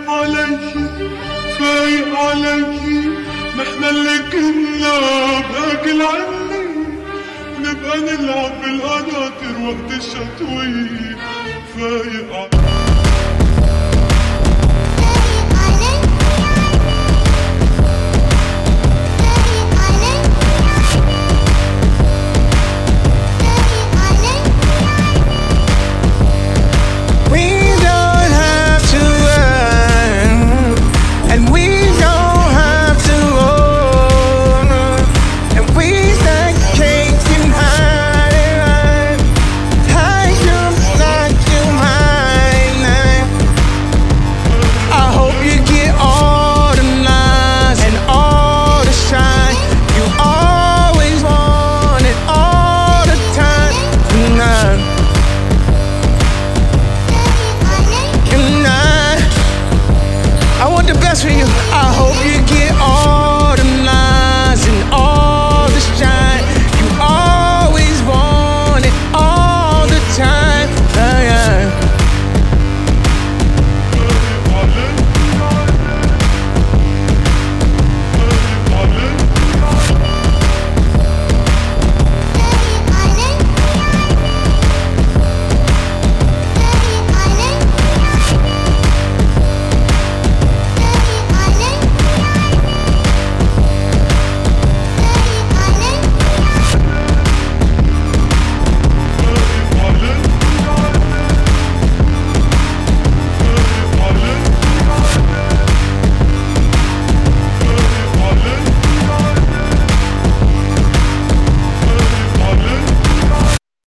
علي فايق علي، نحنا اللي كنا باكل عني، ونبقى نلعب بالقناطر وقت الشتوية. فايق علي for you. I hope you get